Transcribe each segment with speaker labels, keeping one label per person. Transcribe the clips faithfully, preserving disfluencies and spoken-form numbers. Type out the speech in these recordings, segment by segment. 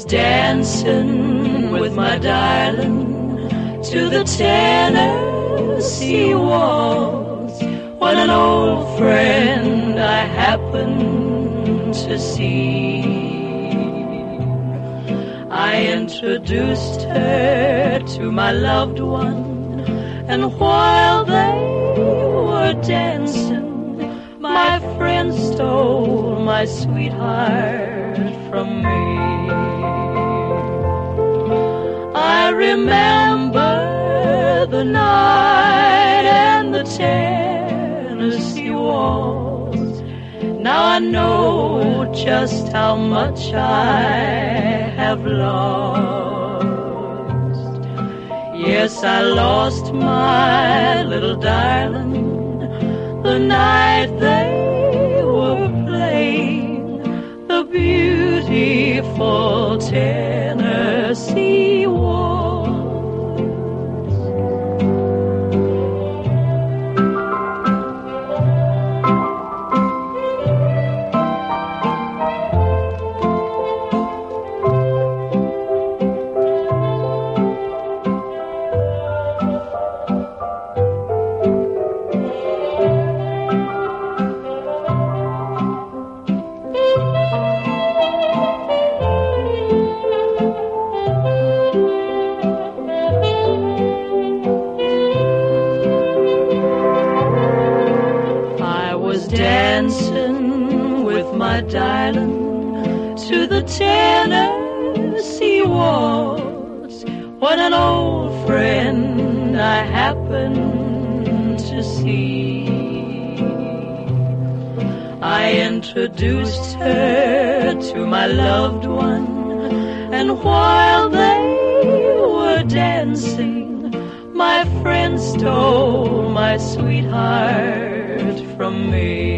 Speaker 1: dancing with my darling to the Tennessee waltz when an old friend I happened to see. I introduced her to my loved one, and while they were dancing, my friend stole my sweetheart from me. I remember the night and the Tennessee waltz. Now I know just how much I have lost. Yes, I lost my little darling the night they were playing the beautiful Tennessee waltz. Dancing with my darling to the Tennessee waltz when an old friend I happened to see. I introduced her to my loved one, and while they were dancing, my friend stole my sweetheart from me.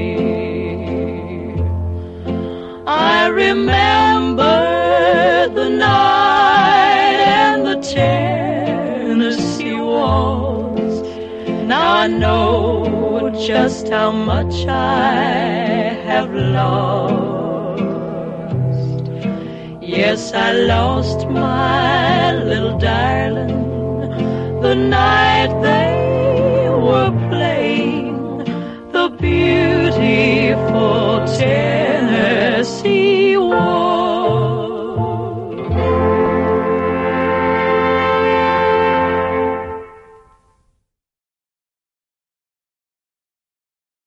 Speaker 1: I remember the night and the Tennessee waltz. Now I know just how much I have lost. Yes, I lost my little darling the night they were playing the beautiful Tennessee